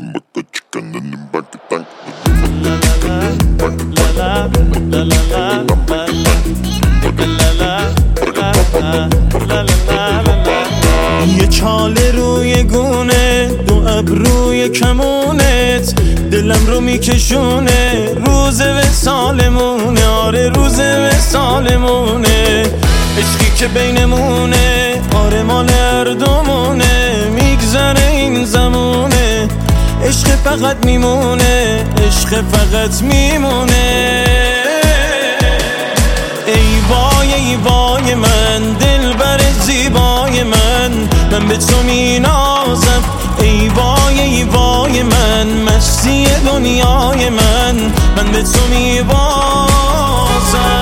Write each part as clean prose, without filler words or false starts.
یه چاله روی گونه، دو ابروی کمونت، دلم رو میکشونه، روز وصالمونه، آره روز وصالمونه، عشقی که بینمونه، آره مال هر دومونه، میگذره این زمونه، عشق فقط میمونه، عشق فقط میمونه. ای وای ای وای من، دلبر زیبای من به تو مینازم. ای وای ای وای من، مستی دنیای من به تو میبازم.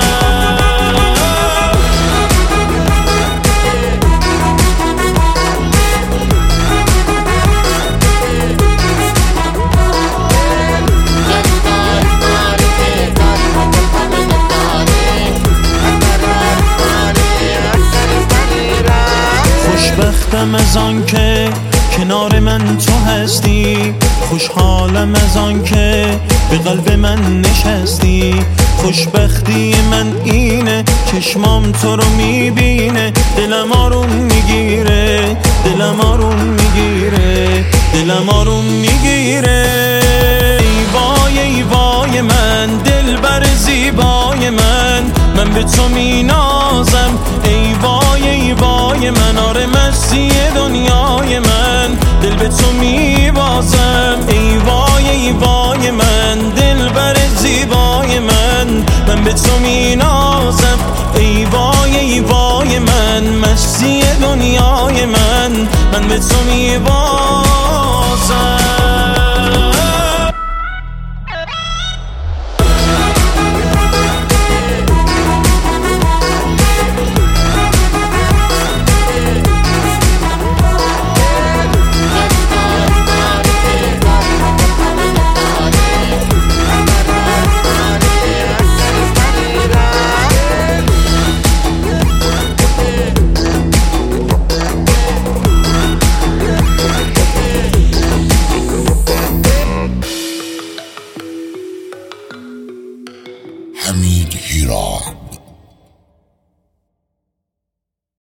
خوشبختم از آن که کنار من تو هستی، خوشحالم از آن که به قلب من نشستی. خوشبختی من اینه چشمام تو رو میبینه، دلم آروم میگیره، دلم آروم میگیره، دلم آروم میگیره. ای وای ای وای من، دلبر زیبای من به تو مینازم. ای وای ای وای من، آره مستی دنیای من دل به تو میبازم. ای وای ای وای من، دلبر زیبای من به تو مینازم. ای وای ای وای من، مستی دنیای من به تو میبازم.